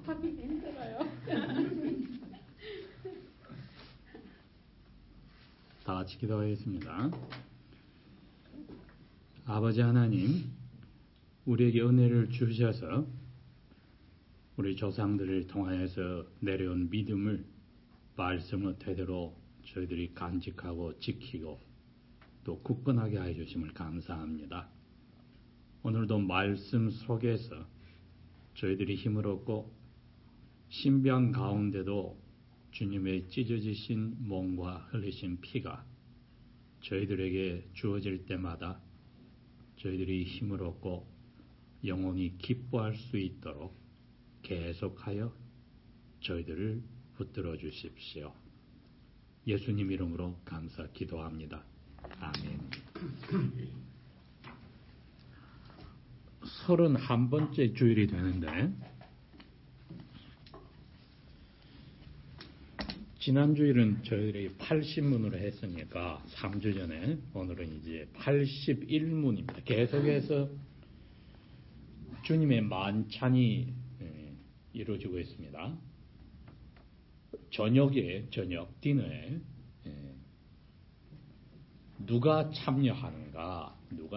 하기 힘들어요. 다 같이 기도하겠습니다. 아버지 하나님, 우리에게 은혜를 주셔서 우리 조상들을 통하여서 내려온 믿음을 말씀의 태도로 저희들이 간직하고 지키고 또 굳건하게 해주심을 감사합니다. 오늘도 말씀 속에서 저희들이 힘을 얻고 신병 가운데도 주님의 찢어지신 몸과 흘리신 피가 저희들에게 주어질 때마다 저희들이 힘을 얻고 영원히 기뻐할 수 있도록 계속하여 저희들을 붙들어 주십시오. 예수님 이름으로 감사 기도합니다. 아멘. 31번째 주일이 되는데 지난 주일은 저희들이 80문으로 했으니까 3주 전에 오늘은 이제 81문입니다. 계속해서 주님의 만찬이 이루어지고 있습니다. 저녁 디너에 누가 참여하는가?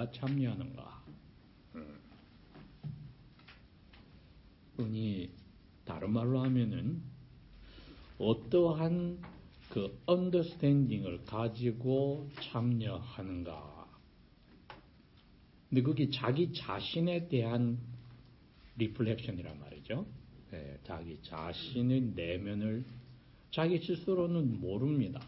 그러니 다른 말로 하면은 어떠한 그 언더스탠딩을 가지고 참여하는가? 근데 그게 자기 자신에 대한 리플렉션이란 말이죠. 네, 자기 자신의 내면을 자기 스스로는 모릅니다.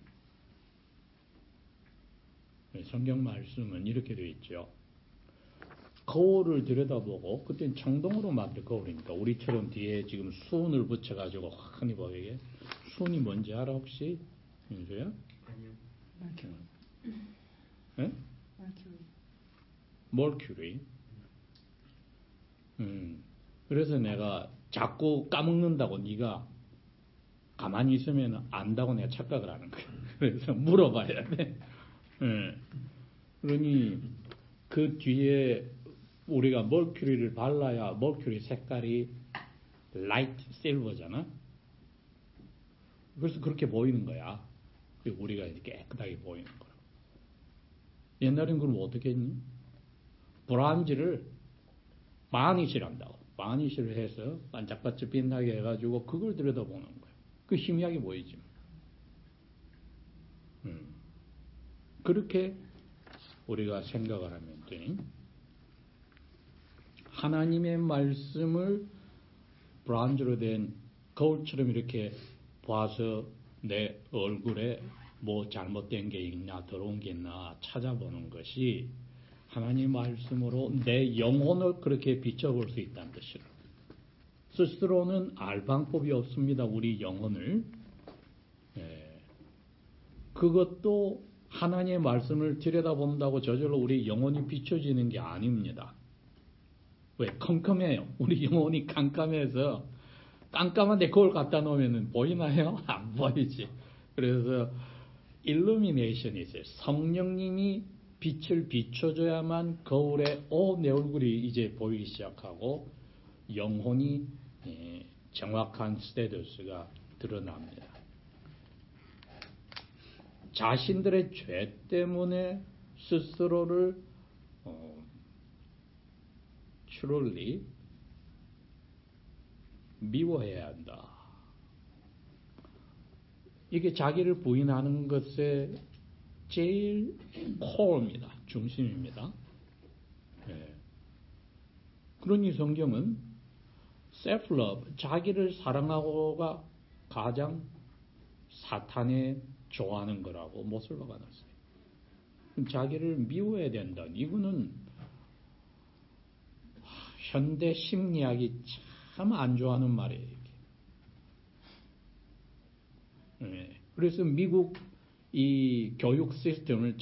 네, 성경 말씀은 이렇게 되어 있죠. 거울을 들여다보고, 그때는 청동으로 만든 거울이니까 우리처럼 뒤에 지금 수은을 붙여가지고 흔히 보이게. 수은이 뭔지 알아 혹시? 윤수야? 아니요. 네? 머큐리. 그래서 내가 자꾸 까먹는다고 네가 가만히 있으면 안다고 내가 착각을 하는 거야. 그래서 물어봐야 돼. 그러니 그 뒤에 우리가 머큐리를 발라야 머큐리 색깔이 라이트 실버잖아. 그래서 그렇게 보이는 거야. 그리고 우리가 이렇게 깨끗하게 보이는 거야. 옛날엔 그럼 어떻게 했니? 브론즈를 바니쉬를 한다고. 바니쉬를 해서 반짝반짝 빛나게 해가지고 그걸 들여다보는 거야. 그 희미하게 보이지. 그렇게 우리가 생각을 하면 돼. 하나님의 말씀을 브론즈로 된 거울처럼 이렇게 봐서 내 얼굴에 뭐 잘못된 게 있나 더러운 게 있나 찾아보는 것이 하나님 말씀으로 내 영혼을 그렇게 비춰볼 수 있다는 뜻이라. 스스로는 알 방법이 없습니다. 우리 영혼을. 그것도 하나님의 말씀을 들여다본다고 저절로 우리 영혼이 비춰지는 게 아닙니다. 왜? 컴컴해요. 우리 영혼이 깜깜해서 깜깜한데 거울 갖다 놓으면 보이나요? 안 보이지. 그래서 일루미네이션이 있어요. 성령님이 빛을 비춰줘야만 거울에 내 얼굴이 이제 보이기 시작하고 영혼이 정확한 스테이터스가 드러납니다. 자신들의 죄 때문에 스스로를 truly 미워해야 한다. 이게 자기를 부인하는 것의 제일 코어입니다. 중심입니다. 그러니 성경은 self-love, 자기를 사랑하고가 가장 사탄에 좋아하는 거라고 못을 박아놨어요. 자기를 미워해야 된다. 이거는 현대 심리학이 참 안 좋아하는 말이에요. 그래서 미국 이 교육 시스템을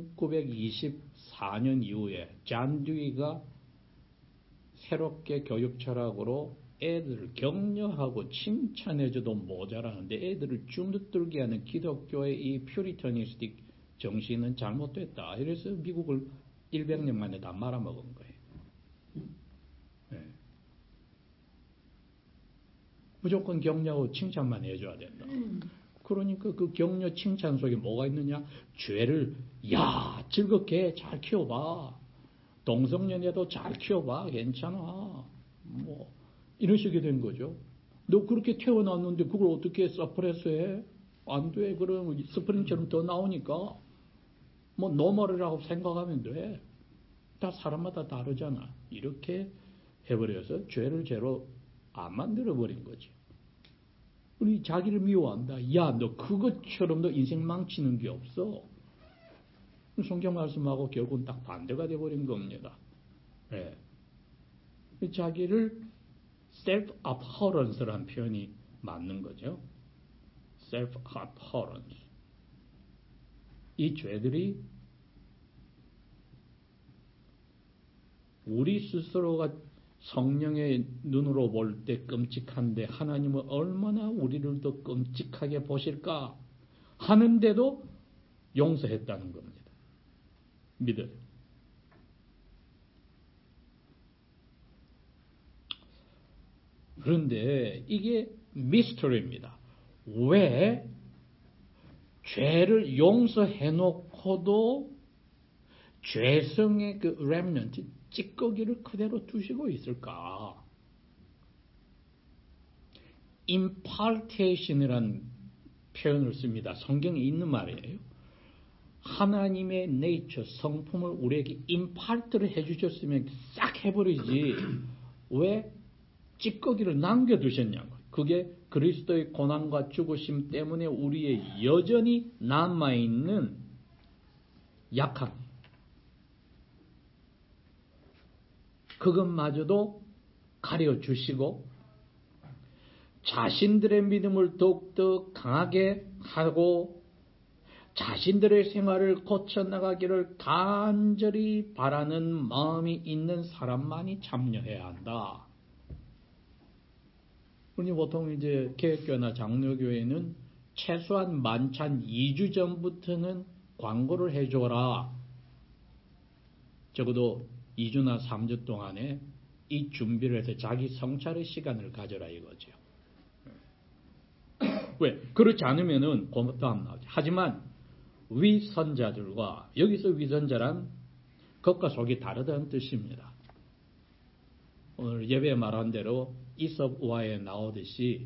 1924년 이후에 잔 듀이가 새롭게 교육 철학으로 애들을 격려하고 칭찬해줘도 모자라는데 애들을 주눅들게 하는 기독교의 이 퓨리터니스틱 정신은 잘못됐다. 이래서 미국을 100년 만에 다 말아먹은 거예요. 무조건 격려하고 칭찬만 해줘야 된다. 그러니까 그 격려 칭찬 속에 뭐가 있느냐? 죄를 즐겁게 잘 키워봐. 동성연애도 잘 키워봐. 괜찮아. 뭐 이런 식이 된 거죠. 너 그렇게 태어났는데 그걸 어떻게 서프레스해? 안 돼. 그럼 스프링처럼 더 나오니까 뭐 노멀이라고 생각하면 돼. 다 사람마다 다르잖아. 이렇게 해버려서 죄를 죄로 안 만들어버린 거지. 우리 자기를 미워한다. 야, 너 그것처럼 너 인생 망치는 게 없어. 성경 말씀하고 결국은 딱 반대가 돼버린 겁니다. 네. 자기를 self-abhorrence라는 표현이 맞는 거죠. self-abhorrence. 이 죄들이 우리 스스로가 성령의 눈으로 볼 때 끔찍한데 하나님은 얼마나 우리를 더 끔찍하게 보실까 하는데도 용서했다는 겁니다. 믿어요. 그런데 이게 미스터리입니다. 왜 죄를 용서해놓고도 죄성의 그 렘넌트, 찌꺼기를 그대로 두시고 있을까? impartation이라는 표현을 씁니다. 성경에 있는 말이에요. 하나님의 네이처, 성품을 우리에게 impart를 해주셨으면 싹 해버리지 왜 찌꺼기를 남겨두셨냐고. 그게 그리스도의 고난과 죽으심 때문에 우리의 여전히 남아있는 약함, 그것마저도 가려주시고 자신들의 믿음을 더욱더 강하게 하고 자신들의 생활을 고쳐나가기를 간절히 바라는 마음이 있는 사람만이 참여해야 한다. 우리 보통 이제 개혁교회나 장로교회는 최소한 만찬 2주 전부터는 광고를 해줘라. 적어도 2주나 3주 동안에 이 준비를 해서 자기 성찰의 시간을 가져라 이거죠. 왜? 그렇지 않으면은 고맙다 안 나오죠. 하지만 위선자들과, 여기서 위선자란 겉과 속이 다르다는 뜻입니다. 오늘 예배에 말한 대로 이솝우화에 나오듯이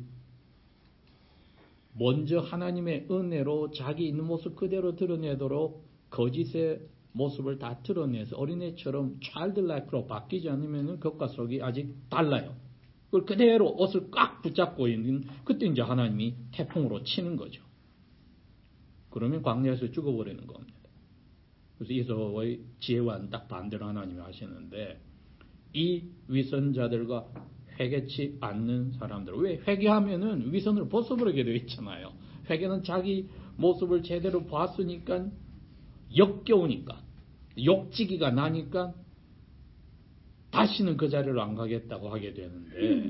먼저 하나님의 은혜로 자기 있는 모습 그대로 드러내도록 거짓의 모습을 다 드러내서 어린애처럼 childlike로 바뀌지 않으면 겉과 속이 아직 달라요. 그걸 그대로 옷을 꽉 붙잡고 있는, 그때 이제 하나님이 태풍으로 치는 거죠. 그러면 광야에서 죽어버리는 겁니다. 그래서 이솝의 지혜와는 딱 반대로 하나님이 하시는데, 이 위선자들과 회개치 않는 사람들, 왜 회개하면은 위선을 벗어버리게 되어 있잖아요. 회개는 자기 모습을 제대로 봤으니까 역겨우니까 욕지기가 나니까 다시는 그 자리로 안 가겠다고 하게 되는데,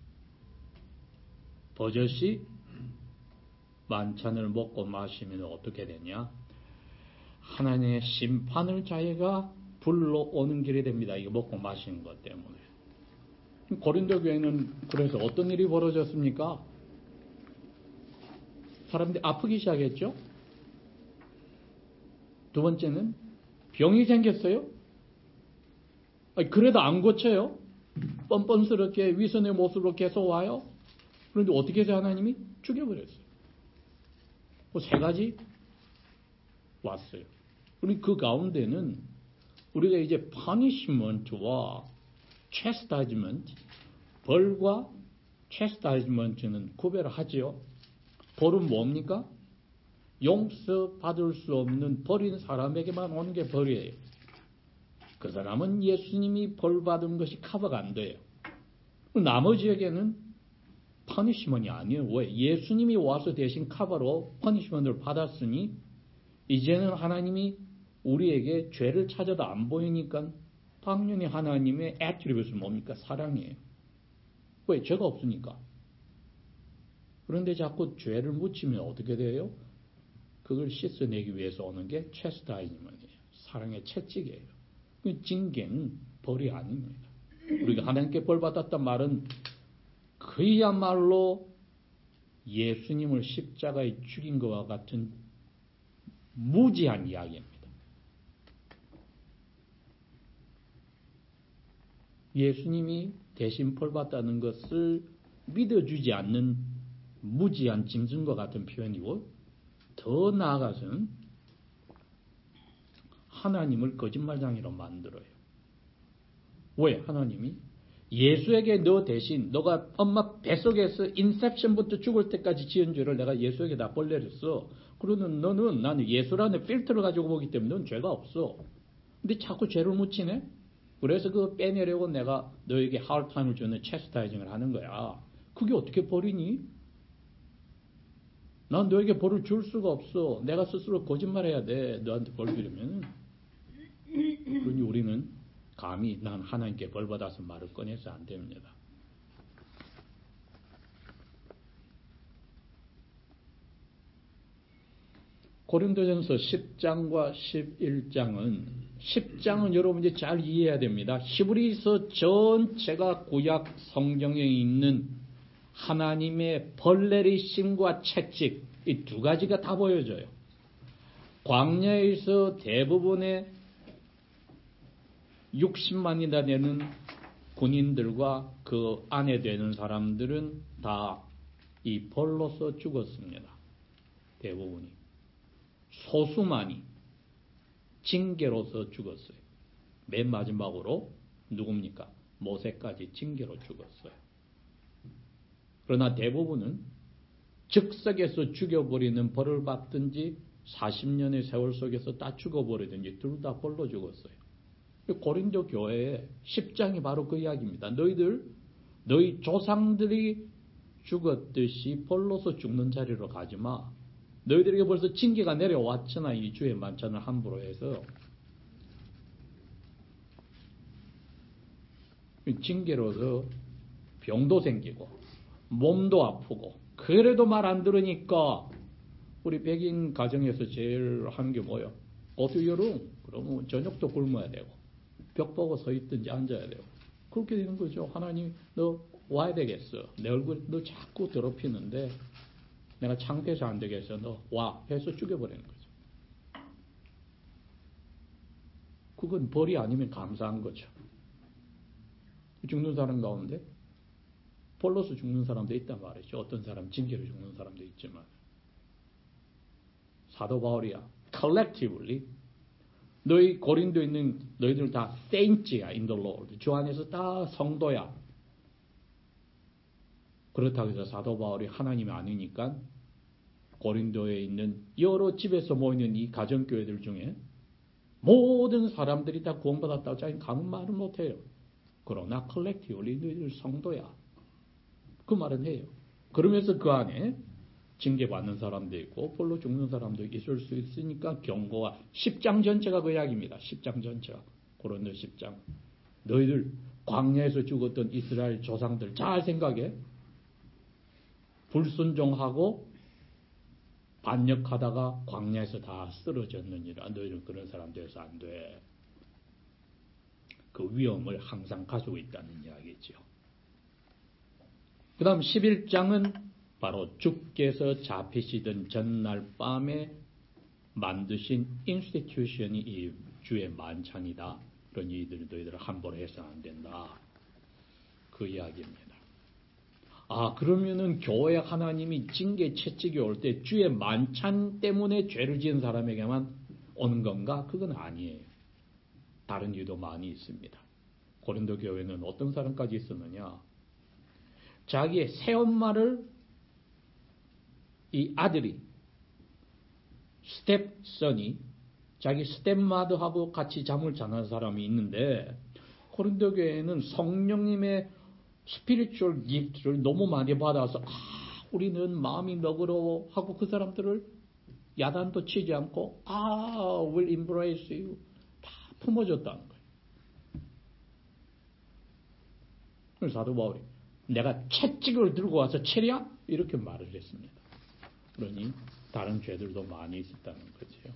버젓이 만찬을 먹고 마시면 어떻게 되냐? 하나님의 심판을 자기가 불러오는 길이 됩니다. 이거 먹고 마시는 것 때문에. 고린도 교회는 그래서 어떤 일이 벌어졌습니까? 사람들이 아프기 시작했죠. 두 번째는 병이 생겼어요. 그래도 안 고쳐요. 뻔뻔스럽게 위선의 모습으로 계속 와요. 그런데 어떻게 해서 하나님이 죽여버렸어요. 세 가지 왔어요. 그리고 그 가운데는 우리가 이제 punishment와 chastisement, 벌과 chastisement는 구별을 하지요. 벌은 뭡니까? 용서받을 수 없는 벌인 사람에게만 오는 게 벌이에요. 그 사람은 예수님이 벌받은 것이 커버가 안 돼요. 나머지에게는 퍼니시먼이 아니에요. 왜? 예수님이 와서 대신 커버로 퍼니시먼을 받았으니 이제는 하나님이 우리에게 죄를 찾아도 안 보이니까 당연히 하나님의 애트리뷰트는 뭡니까? 사랑이에요. 왜? 죄가 없으니까. 그런데 자꾸 죄를 묻히면 어떻게 돼요? 그걸 씻어내기 위해서 오는 게 chastisement이에요. 사랑의 채찍이에요. 징계는 벌이 아닙니다. 우리가 하나님께 벌 받았단 말은 그야말로 예수님을 십자가에 죽인 것과 같은 무지한 이야기입니다. 예수님이 대신 벌받다는 것을 믿어주지 않는 무지한 짐승과 같은 표현이고, 더 나아가서는 하나님을 거짓말장이로 만들어요. 왜? 하나님이 예수에게 너 대신 너가 엄마 뱃속에서 인셉션부터 죽을 때까지 지은 죄를 내가 예수에게 다 벌내렸어. 그러는 너는 나는 예수라는 필터를 가지고 보기 때문에 넌 죄가 없어. 근데 자꾸 죄를 묻히네? 그래서 그거 빼내려고 내가 너에게 하드타임을 주는 체스타이징을 하는 거야. 그게 어떻게 벌이니? 난 너에게 벌을 줄 수가 없어. 내가 스스로 거짓말해야 돼. 너한테 벌 주려면. 그러니 우리는 감히 난 하나님께 벌 받아서 말을 꺼내서 안 됩니다. 고린도전서 10장과 11장은 여러분 이제 잘 이해해야 됩니다. 히브리서 전체가 구약 성경에 있는 하나님의 벌 내리심과 채찍, 이 두 가지가 다 보여져요. 광야에서 대부분의 60만이나 되는 군인들과 그 안에 되는 사람들은 다 이 벌로서 죽었습니다. 대부분이. 소수만이 징계로서 죽었어요. 맨 마지막으로 누굽니까? 모세까지 징계로 죽었어요. 그러나 대부분은 즉석에서 죽여버리는 벌을 받든지 40년의 세월 속에서 다 죽어버리든지 둘 다 벌로 죽었어요. 고린도 교회의 10장이 바로 그 이야기입니다. 너희 조상들이 죽었듯이 벌로서 죽는 자리로 가지 마. 너희들에게 벌써 징계가 내려왔잖아. 이 주의 만찬을 함부로 해서. 징계로서 병도 생기고 몸도 아프고 그래도 말 안 들으니까 우리 백인 가정에서 제일 하는 게 뭐예요? 어두 여름 그러면 저녁도 굶어야 되고 벽 보고 서 있든지 앉아야 되고 그렇게 되는 거죠. 하나님 너 와야 되겠어. 내 얼굴 너 자꾸 더럽히는데 내가 창피해서 안 되겠어. 너 와 해서 죽여버리는 거죠. 그건 벌이 아니면 감사한 거죠. 죽는 사람 가운데 벌로서 죽는 사람도 있단 말이죠. 어떤 사람 징계로 죽는 사람도 있지만 사도 바울이야. collectively 너희 고린도에 있는 너희들 다 saints야 in the Lord. 주 안에서 다 성도야. 그렇다고 해서 사도 바울이 하나님이 아니니까 고린도에 있는 여러 집에서 모이는 이 가정교회들 중에 모든 사람들이 다 구원받았다고 자기는 감은 말을 못해요. 그러나 collectively 너희들 성도야. 그 말은 해요. 그러면서 그 안에 징계받는 사람도 있고 벌로 죽는 사람도 있을 수 있으니까 경고와 10장 전체가 그 이야기입니다. 10장 전체가. 고린도 10장. 너희들 광야에서 죽었던 이스라엘 조상들 잘 생각해. 불순종하고 반역하다가 광야에서 다 쓰러졌느니라. 너희는 그런 사람 돼서 안 돼. 그 위험을 항상 가지고 있다는 이야기죠. 그 다음 11장은 바로 주께서 잡히시던 전날 밤에 만드신 인스티튜션이 이 주의 만찬이다. 그런 이들은 너희들 함부로 해서는 안 된다. 그 이야기입니다. 그러면은 교회 하나님이 징계 채찍이 올 때 주의 만찬 때문에 죄를 지은 사람에게만 오는 건가? 그건 아니에요. 다른 이유도 많이 있습니다. 고린도 교회는 어떤 사람까지 있었느냐? 자기의 새엄마를 이 아들이 스텝선이 자기 스텝마더하고 같이 잠을 자는 사람이 있는데 고린도 교회는 성령님의 스피리추얼 기프트를 너무 많이 받아서 우리는 마음이 너그러워 하고 그 사람들을 야단도 치지 않고 will embrace you 다 품어줬다는 거예요. 그래서 사도 바울이 내가 채찍을 들고 와서 체랴? 이렇게 말을 했습니다. 그러니 다른 죄들도 많이 있었다는 거죠.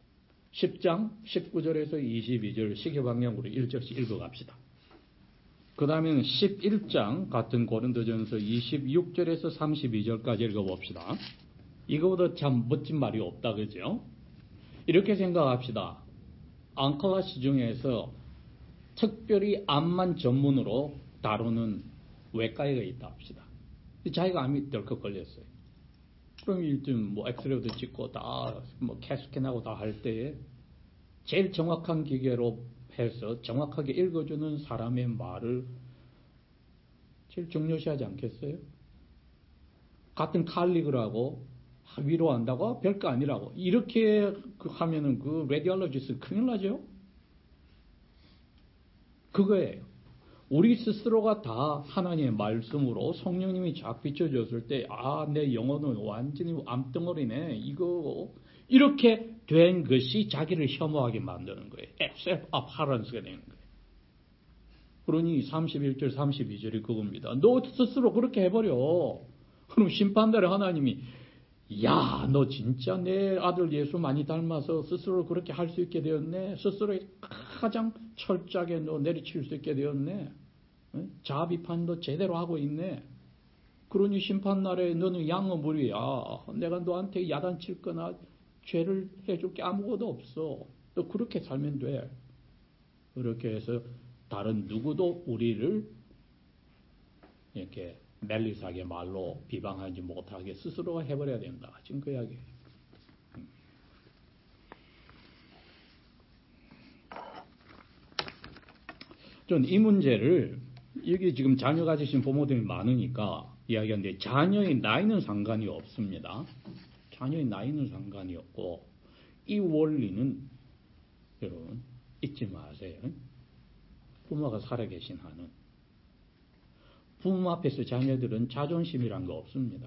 10장 19절에서 22절 시계방향으로 1절씩 읽어갑시다. 그 다음에는 11장 같은 고린도전서 26절에서 32절까지 읽어봅시다. 이거보다 참 멋진 말이 없다, 그죠? 이렇게 생각합시다. 앙클라시 중에서 특별히 암만 전문으로 다루는 외과의가 있다 합시다. 자기가 암이 덜컥 걸렸어요. 그럼 일단 뭐 엑스레이도 찍고 다 뭐 캐스캔하고 다 할 때에 제일 정확한 기계로 해서 정확하게 읽어주는 사람의 말을 제일 중요시하지 않겠어요? 같은 칼리그라고 위로한다고 별거 아니라고 이렇게 하면은 그 레디올로지스트 큰일 나죠? 그거예요. 우리 스스로가 다 하나님의 말씀으로 성령님이 쫙 비춰줬을 때, 아, 내 영혼은 완전히 암덩어리네. 이거, 이렇게 된 것이 자기를 혐오하게 만드는 거예요. self-abhorrence가 되는 거예요. 그러니 31절, 32절이 그겁니다. 너 스스로 그렇게 해버려. 그럼 심판날에 하나님이, 야, 너 진짜 내 아들 예수 많이 닮아서 스스로 그렇게 할 수 있게 되었네. 스스로 가장 철저하게 너 내리칠 수 있게 되었네. 자아 비판도 제대로 하고 있네. 그러니 심판날에 너는 양어물이야. 내가 너한테 야단칠 거나 죄를 해줄 게 아무것도 없어. 너 그렇게 살면 돼. 그렇게 해서 다른 누구도 우리를 이렇게 멜리사하게 말로 비방하지 못하게 스스로가 해버려야 된다. 지금 그 이야기예요. 전 이 문제를 여기 지금 자녀 가지신 부모들이 많으니까 이야기하는데 자녀의 나이는 상관이 없습니다. 자녀의 나이는 상관이 없고 이 원리는 여러분 잊지 마세요. 부모가 살아계신 한은 부모 앞에서 자녀들은 자존심이란 거 없습니다.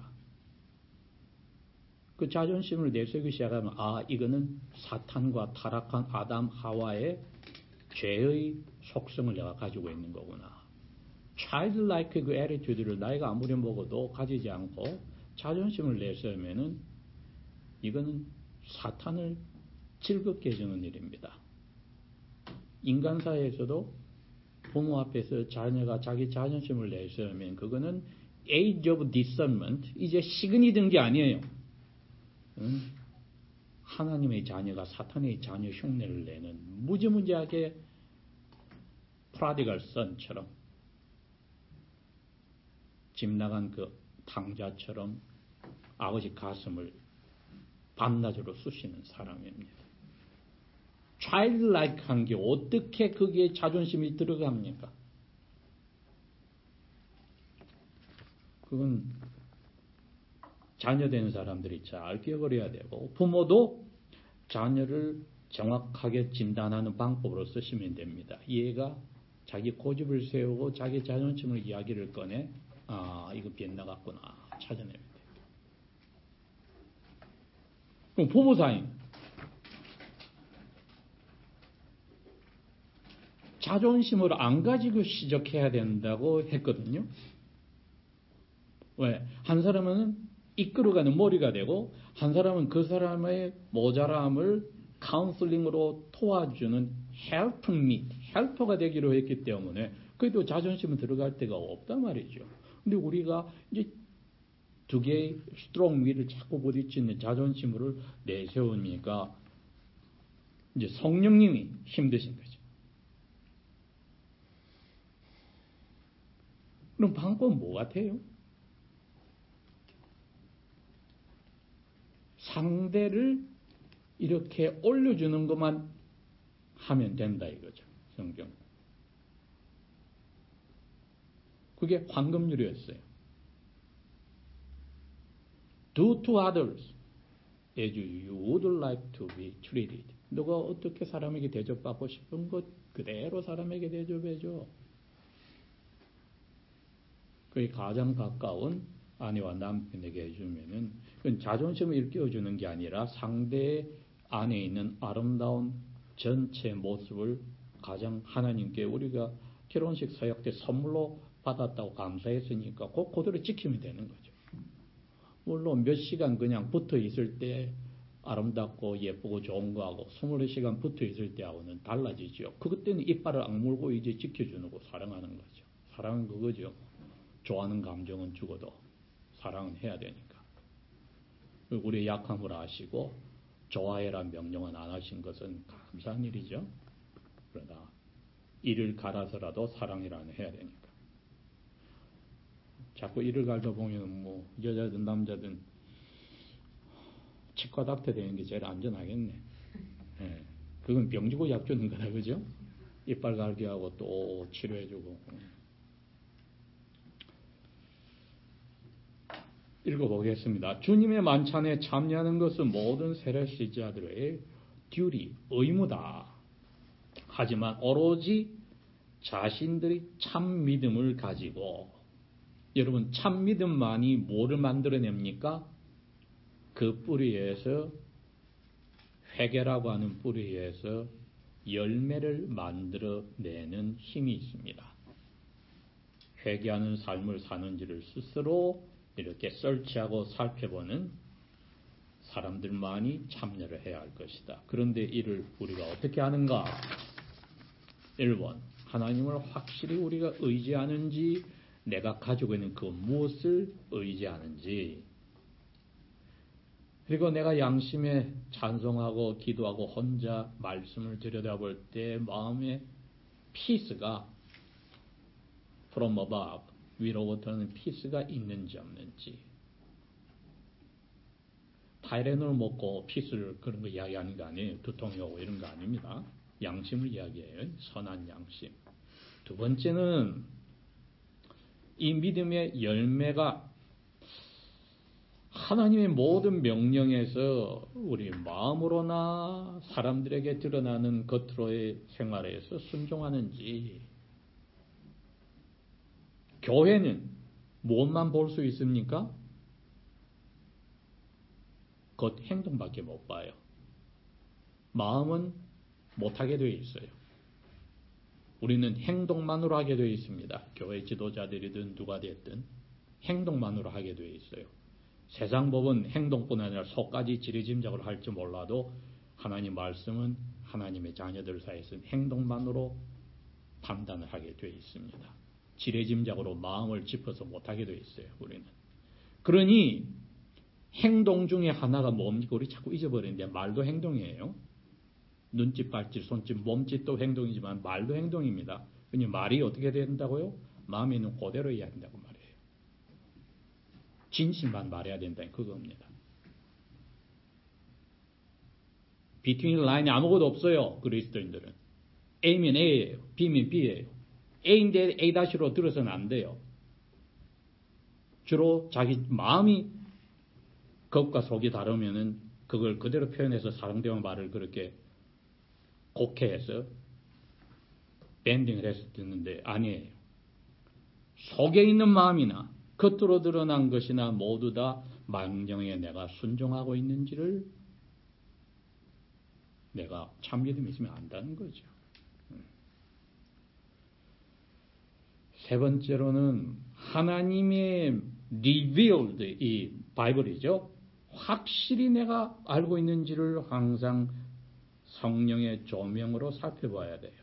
그 자존심을 내세우기 시작하면 아 이거는 사탄과 타락한 아담 하와의 죄의 속성을 내가 가지고 있는 거구나. childlike 그 attitude를 나이가 아무리 먹어도 가지지 않고 자존심을 내세우면은 이거는 사탄을 즐겁게 해주는 일입니다. 인간사회에서도 부모 앞에서 자녀가 자기 자존심을 내세우면 그거는 age of discernment, 이제 시근이 든 게 아니에요. 하나님의 자녀가 사탄의 자녀 흉내를 내는 무지무지하게 프라디갈 선처럼 집 나간 그 탕자처럼 아버지 가슴을 밤낮으로 쑤시는 사람입니다. childlike한 게 어떻게 거기에 자존심이 들어갑니까? 그건 자녀 되는 사람들이 잘 기억을 되고 부모도 자녀를 정확하게 진단하는 방법으로 쓰시면 됩니다. 얘가 자기 고집을 세우고 자기 자존심을 이야기를 꺼내 아 이거 빗나갔구나 찾아내면 돼요. 그럼 부부 사이 자존심을 안 가지고 시작해야 된다고 했거든요. 왜? 한 사람은 이끌어가는 머리가 되고 한 사람은 그 사람의 모자람을 카운슬링으로 도와주는 헬퍼가 되기로 했기 때문에 그래도 자존심은 들어갈 데가 없단 말이죠. 근데 우리가 이제 두 개의 스트롱 위를 자꾸 부딪히는 자존심을 내세우니까 이제 성령님이 힘드신 거죠. 그럼 방법은 뭐 같아요? 상대를 이렇게 올려주는 것만 하면 된다 이거죠. 성경. 그게 황금률이었어요. Do to others as you would like to be treated. 너가 어떻게 사람에게 대접받고 싶은 것 그대로 사람에게 대접해줘. 그게 가장 가까운 아내와 남편에게 해주면은 그건 자존심을 일깨워주는 게 아니라 상대 안에 있는 아름다운 전체 모습을 가장 하나님께 우리가 결혼식 사역 때 선물로 받았다고 감사했으니까 그대로 지키면 되는 거죠. 물론 몇 시간 그냥 붙어 있을 때 아름답고 예쁘고 좋은 거하고 24시간 붙어 있을 때하고는 달라지죠. 그것 때는 이빨을 악물고 이제 지켜주는 거 사랑하는 거죠. 사랑은 그거죠. 좋아하는 감정은 죽어도 사랑은 해야 되니까. 우리의 약함을 아시고 좋아해란 명령은 안 하신 것은 감사한 일이죠. 그러나 이를 갈아서라도 사랑이라는 해야 되니까. 자꾸 이를 갈다 보면 뭐 여자든 남자든 치과 닥터 되는 게 제일 안전하겠네. 예. 그건 병 주고 약 주는 거다, 그죠? 이빨 갈게 하고 또 치료해주고. 읽어보겠습니다. 주님의 만찬에 참여하는 것은 모든 세례시자들의 듀티, 의무다. 하지만 오로지 자신들이 참 믿음을 가지고, 여러분 참 믿음만이 뭐를 만들어냅니까? 그 뿌리에서, 회개라고 하는 뿌리에서 열매를 만들어내는 힘이 있습니다. 회개하는 삶을 사는지를 스스로 이렇게 설치하고 살펴보는 사람들만이 참여를 해야 할 것이다. 그런데 이를 우리가 어떻게 하는가? 1번, 하나님을 확실히 우리가 의지하는지, 내가 가지고 있는 그 무엇을 의지하는지, 그리고 내가 양심에 찬송하고 기도하고 혼자 말씀을 들여다볼 때 마음의 피스가 from above, 위로부터는 피스가 있는지 없는지. 타이레놀 먹고 피스를 그런 거 이야기하는 거 아니에요. 두통이 오고 이런 거 아닙니다. 양심을 이야기해요. 선한 양심. 두 번째는 이 믿음의 열매가 하나님의 모든 명령에서 우리 마음으로나 사람들에게 드러나는 겉으로의 생활에서 순종하는지. 교회는 무엇만 볼 수 있습니까? 겉 행동밖에 못 봐요. 마음은 못하게 되어 있어요. 우리는 행동만으로 하게 되어 있습니다. 교회 지도자들이든 누가 됐든 행동만으로 하게 되어 있어요. 세상 법은 행동뿐 아니라 속까지 지레짐작을 할지 몰라도 하나님 말씀은 하나님의 자녀들 사이에서는 행동만으로 판단을 하게 되어 있습니다. 지레짐작으로 마음을 짚어서 못하게 되어 있어요. 우리는. 그러니 행동 중에 하나가 뭡니까? 우리 자꾸 잊어버리는데 말도 행동이에요. 눈짓, 발짓, 손짓, 몸짓도 행동이지만 말도 행동입니다. 그러니 말이 어떻게 된다고요? 마음에 있는 그대로 해야 된다고 말이에요. 진심만 말해야 된다는 그겁니다. 비트윈 라인이 아무것도 없어요. 그리스도인들은. A면 A예요. B면 B예요. A인데 A-로 들어서는 안 돼요. 주로 자기 마음이 겉과 속이 다르면은 그걸 그대로 표현해서 사람대와 말을 그렇게 곡해해서 밴딩을 해서 듣는데 아니에요. 속에 있는 마음이나 겉으로 드러난 것이나 모두 다 망령에 내가 순종하고 있는지를 내가 참 믿음이 있으면 안다는 거죠. 세 번째로는 하나님의 revealed 이 바이블이죠. 확실히 내가 알고 있는지를 항상 성령의 조명으로 살펴봐야 돼요.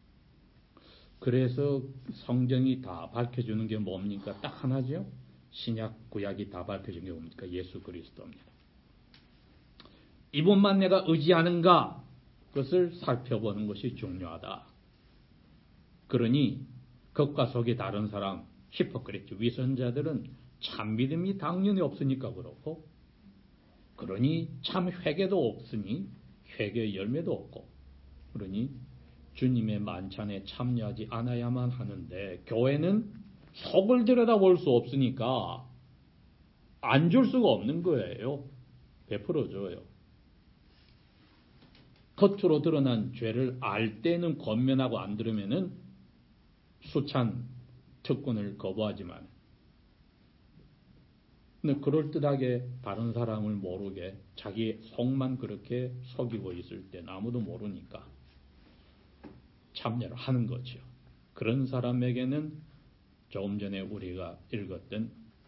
그래서 성경이 다 밝혀주는 게 뭡니까? 딱 하나죠. 신약 구약이 다 밝혀주는 게 뭡니까? 예수 그리스도입니다. 이분만 내가 의지하는가? 그것을 살펴보는 것이 중요하다. 그러니 겉과 속이 다른 사람, 히포크리트, 위선자들은 참 믿음이 당연히 없으니까 그렇고, 그러니 참 회개도 없으니 회개의 열매도 없고, 그러니 주님의 만찬에 참여하지 않아야만 하는데, 교회는 속을 들여다볼 수 없으니까 안 줄 수가 없는 거예요. 베풀어줘요. 겉으로 드러난 죄를 알 때는 권면하고 안 들으면은 수찬 특권을 거부하지만, 근데 그럴듯하게 다른 사람을 모르게 자기 속만 그렇게 속이고 있을 땐 아무도 모르니까 참여를 하는 거죠. 그런 사람에게는 조금 전에 우리가 읽었던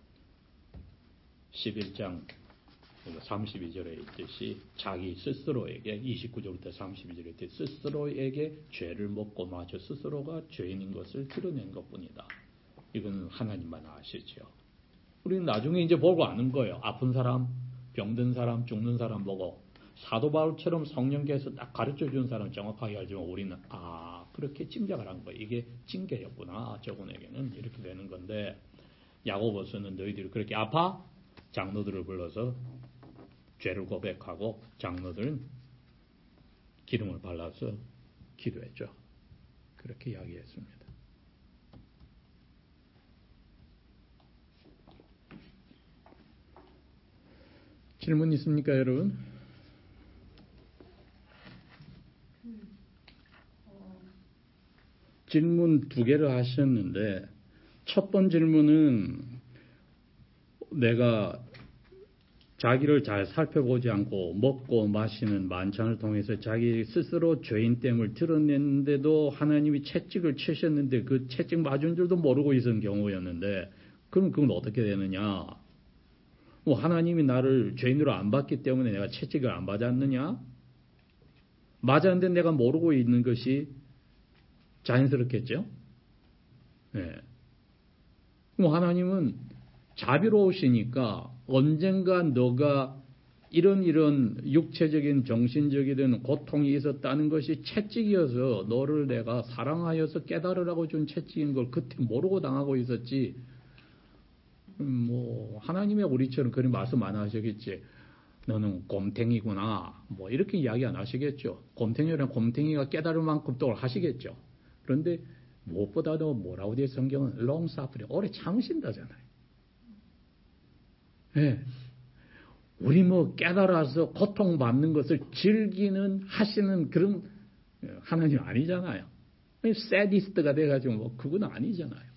11장 32절에 있듯이 자기 스스로에게 29절부터 32절에 있듯이 스스로에게 죄를 묻고 마저 스스로가 죄인인 것을 드러낸 것뿐이다. 이건 하나님만 아시죠. 우리는 나중에 이제 보고 아는 거예요. 아픈 사람, 병든 사람, 죽는 사람 보고 사도 바울처럼 성령께서 딱 가르쳐 준 사람 정확하게 알지만 우리는 그렇게 짐작을 한 거예요. 이게 징계였구나. 저분에게는 이렇게 되는 건데 야고보서는 너희들이 그렇게 아파? 장로들을 불러서 죄를 고백하고 장로들은 기름을 발라서 기도했죠. 그렇게 이야기했습니다. 질문 있습니까, 여러분? 질문 2개를 하셨는데 첫 번째 질문은 내가 자기를 잘 살펴보지 않고 먹고 마시는 만찬을 통해서 자기 스스로 죄인됨을 드러냈는데도 하나님이 채찍을 치셨는데 그 채찍 맞은 줄도 모르고 있은 경우였는데 그럼 그건 어떻게 되느냐? 하나님이 나를 죄인으로 안 봤기 때문에 내가 채찍을 안 맞았느냐? 맞았는데 내가 모르고 있는 것이 자연스럽겠죠? 네. 하나님은 자비로우시니까 언젠가 너가 이런 육체적인 정신적이든 고통이 있었다는 것이 채찍이어서 너를 내가 사랑하여서 깨달으라고 준 채찍인 걸 그때 모르고 당하고 있었지. 하나님의 우리처럼 그런 말씀 안 하시겠지. 너는 곰탱이구나. 이렇게 이야기 안 하시겠죠. 곰탱이라는 곰탱이가 깨달을 만큼 또 하시겠죠. 그런데 무엇보다도 뭐라고 돼 성경은 long suffering, 오래 참으신다잖아요. 네. 우리 깨달아서 고통받는 것을 즐기는 하시는 그런 하나님 아니잖아요. 사디스트가 돼가지고 그건 아니잖아요.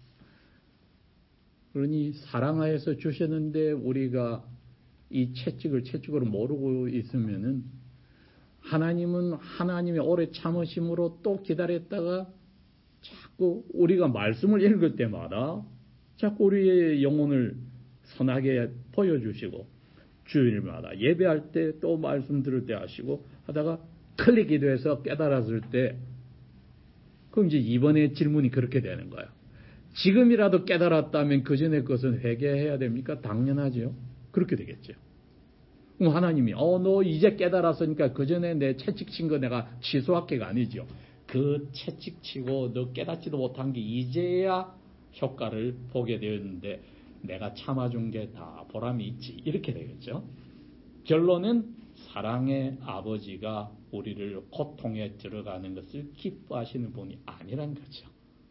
그러니 사랑하여서 주셨는데 우리가 이 채찍으로 모르고 있으면은 하나님은 하나님의 오래 참으심으로 또 기다렸다가 자꾸 우리가 말씀을 읽을 때마다 자꾸 우리의 영혼을 선하게 보여주시고 주일마다 예배할 때 또 말씀 들을 때 하시고 하다가 클릭 기도해서 깨달았을 때 그럼 이제 이번에 질문이 그렇게 되는 거예요. 지금이라도 깨달았다면 그 전에 것은 회개해야 됩니까? 당연하죠. 그렇게 되겠죠. 그럼 하나님이 너 이제 깨달았으니까 그 전에 내 채찍 친 거 내가 취소할게가 아니죠. 그 채찍 치고 너 깨닫지도 못한 게 이제야 효과를 보게 되었는데 내가 참아준 게 다 보람이 있지. 이렇게 되겠죠. 결론은 사랑의 아버지가 우리를 고통에 들어가는 것을 기뻐하시는 분이 아니란 거죠.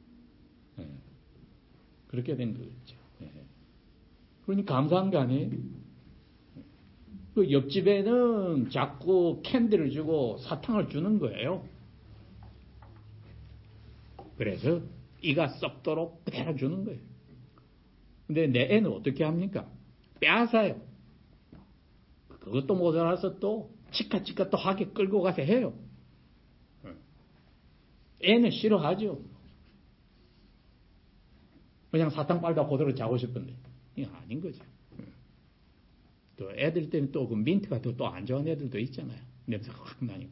그렇게 된 거죠. 그러니 감사한 거 아니에요? 그 옆집에는 자꾸 캔디를 주고 사탕을 주는 거예요. 그래서 이가 썩도록 그대로 주는 거예요. 근데 내 애는 어떻게 합니까? 빼앗아요. 그것도 모자라서 또 치카치카 또 하게 끌고 가서 해요. 애는 싫어하죠. 그냥 사탕 빨다 그대로 자고 싶은데 이게 아닌 거죠. 또 애들 때는 또 그 민트가 또 안 좋은 애들도 있잖아요. 냄새가 확 나니까.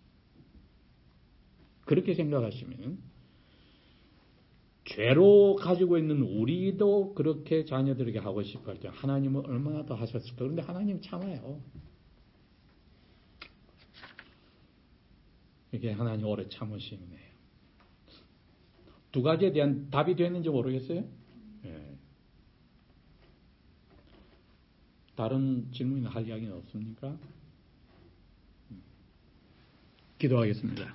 그렇게 생각하시면 죄로 가지고 있는 우리도 그렇게 자녀들에게 하고 싶어 할 때 하나님은 얼마나 더 하셨을까. 그런데 하나님 참아요. 이게 하나님 오래 참으시는 애예요. 2가지에 대한 답이 됐는지 모르겠어요. 네. 다른 질문이나 할 이야기는 없습니까? 기도하겠습니다.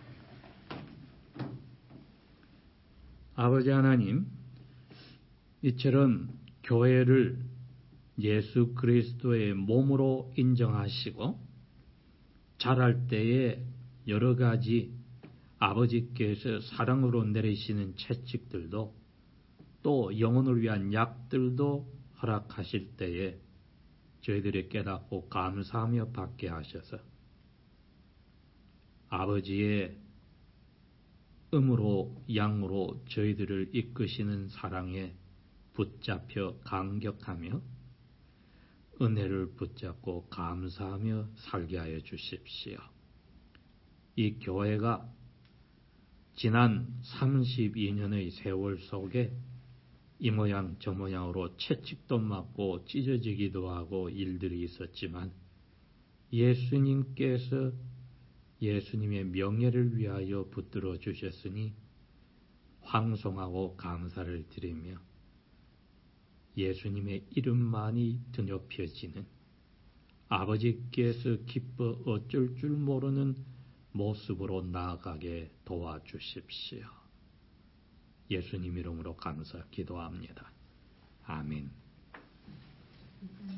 아버지 하나님, 이처럼 교회를 예수 그리스도의 몸으로 인정하시고 자랄 때에 여러 가지 아버지께서 사랑으로 내리시는 채찍들도 또 영혼을 위한 약들도 허락하실 때에 저희들이 깨닫고 감사하며 받게 하셔서 아버지의 음으로 양으로 저희들을 이끄시는 사랑에 붙잡혀 감격하며 은혜를 붙잡고 감사하며 살게 하여 주십시오. 이 교회가 지난 32년의 세월 속에 이 모양 저 모양으로 채찍도 맞고 찢어지기도 하고 일들이 있었지만 예수님께서 예수님의 명예를 위하여 붙들어 주셨으니 황송하고 감사를 드리며 예수님의 이름만이 드높여지는 아버지께서 기뻐 어쩔 줄 모르는 모습으로 나아가게 도와주십시오. 예수님 이름으로 감사 기도합니다. 아멘.